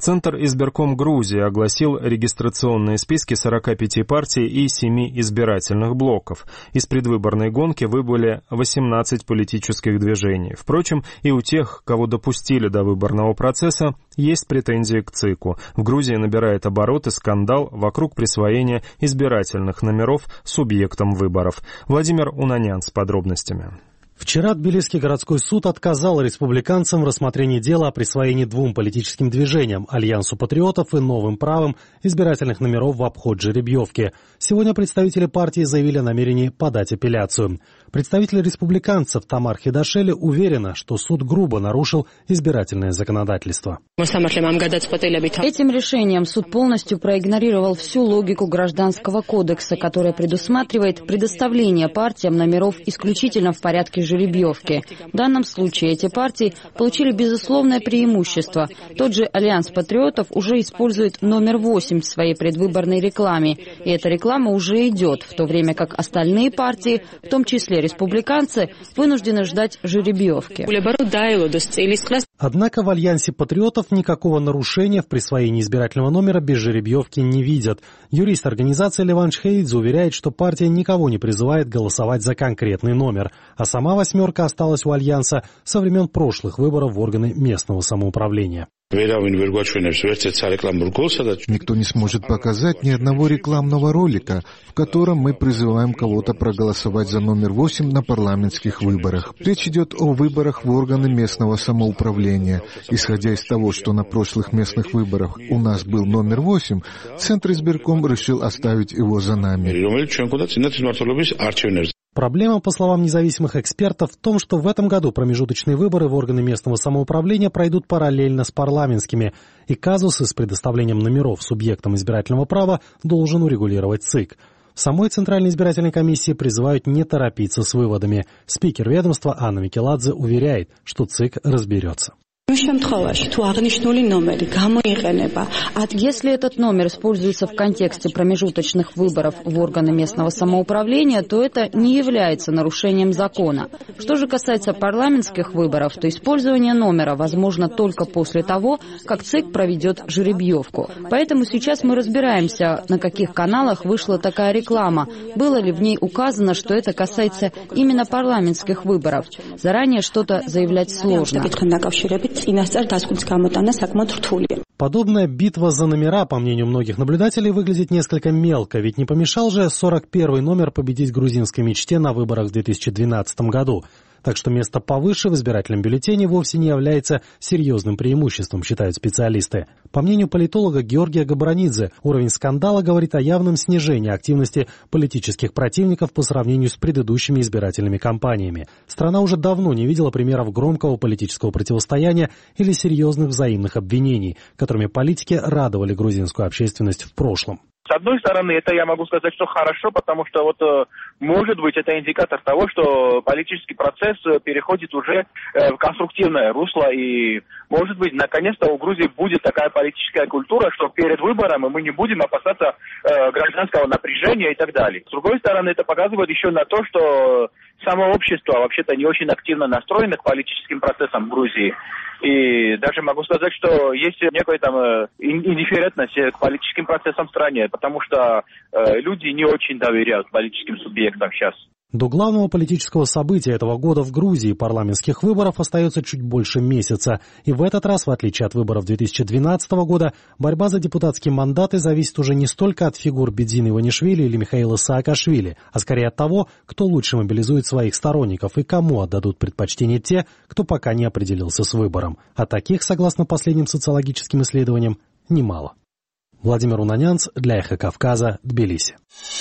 Центр избирком Грузии огласил регистрационные списки 45 партий и 7 избирательных блоков. Из предвыборной гонки выбыли 18 политических движений. Впрочем, и у тех, кого допустили до выборного процесса, есть претензии к ЦИКу. В Грузии набирает обороты скандал вокруг присвоения избирательных номеров субъектам выборов. Владимир Унанян с подробностями. Вчера Тбилисский городской суд отказал республиканцам в рассмотрении дела о присвоении двум политическим движениям – Альянсу патриотов и Новым правым – избирательных номеров в обход жеребьевки. Сегодня представители партии заявили о намерении подать апелляцию. Представитель республиканцев Тамар Хидашели уверена, что суд грубо нарушил избирательное законодательство. Этим решением суд полностью проигнорировал всю логику Гражданского кодекса, которая предусматривает предоставление партиям номеров исключительно в порядке жеребьевки. В данном случае эти партии получили безусловное преимущество. Тот же Альянс патриотов уже использует номер 8 в своей предвыборной рекламе, и эта реклама уже идет, в то время как остальные партии, в том числе республиканцы, вынуждены ждать жеребьевки. Однако в Альянсе патриотов никакого нарушения в присвоении избирательного номера без жеребьевки не видят. Юрист организации Леван Шхеидзе уверяет, что партия никого не призывает голосовать за конкретный номер, а сама восьмерка осталась у Альянса со времен прошлых выборов в органы местного самоуправления. Никто не сможет показать ни одного рекламного ролика, в котором мы призываем кого-то проголосовать за номер 8 на парламентских выборах. Речь идет о выборах в органы местного самоуправления. Исходя из того, что на прошлых местных выборах у нас был номер 8, Центр избирком решил оставить его за нами. Проблема, по словам независимых экспертов, в том, что в этом году промежуточные выборы в органы местного самоуправления пройдут параллельно с парламентскими, и казусы с предоставлением номеров субъектам избирательного права должен урегулировать ЦИК. В самой Центральной избирательной комиссии призывают не торопиться с выводами. Спикер ведомства Анна Микеладзе уверяет, что ЦИК разберется. Если этот номер используется в контексте промежуточных выборов в органы местного самоуправления, то это не является нарушением закона. Что же касается парламентских выборов, то использование номера возможно только после того, как ЦИК проведет жеребьевку. Поэтому сейчас мы разбираемся, на каких каналах вышла такая реклама, было ли в ней указано, что это касается именно парламентских выборов. Заранее что-то заявлять сложно. Подобная битва за номера, по мнению многих наблюдателей, выглядит несколько мелко, ведь не помешал же 41-й номер победить грузинской мечте на выборах в 2012 году. Так что место повыше в избирательном бюллетене вовсе не является серьезным преимуществом, считают специалисты. По мнению политолога Георгия Габаранидзе, уровень скандала говорит о явном снижении активности политических противников по сравнению с предыдущими избирательными кампаниями. Страна уже давно не видела примеров громкого политического противостояния или серьезных взаимных обвинений, которыми политики радовали грузинскую общественность в прошлом. С одной стороны, это я могу сказать, что хорошо, потому что может быть это индикатор того, что политический процесс переходит уже в конструктивное русло, и может быть наконец-то у Грузии будет такая политическая культура, что перед выборами мы не будем опасаться гражданского напряжения и так далее. С другой стороны, это показывает еще на то, что само общество вообще-то не очень активно настроено к политическим процессам в Грузии. И даже могу сказать, что есть некая индифферентность к политическим процессам в стране, потому что люди не очень доверяют политическим субъектам сейчас. До главного политического события этого года в Грузии, парламентских выборов, остается чуть больше месяца. И в этот раз, в отличие от выборов 2012 года, борьба за депутатские мандаты зависит уже не столько от фигур Бедзины Иванишвили или Михаила Саакашвили, а скорее от того, кто лучше мобилизует своих сторонников и кому отдадут предпочтение те, кто пока не определился с выбором. А таких, согласно последним социологическим исследованиям, немало. Владимир Унанянц для Эхо Кавказа, Тбилиси.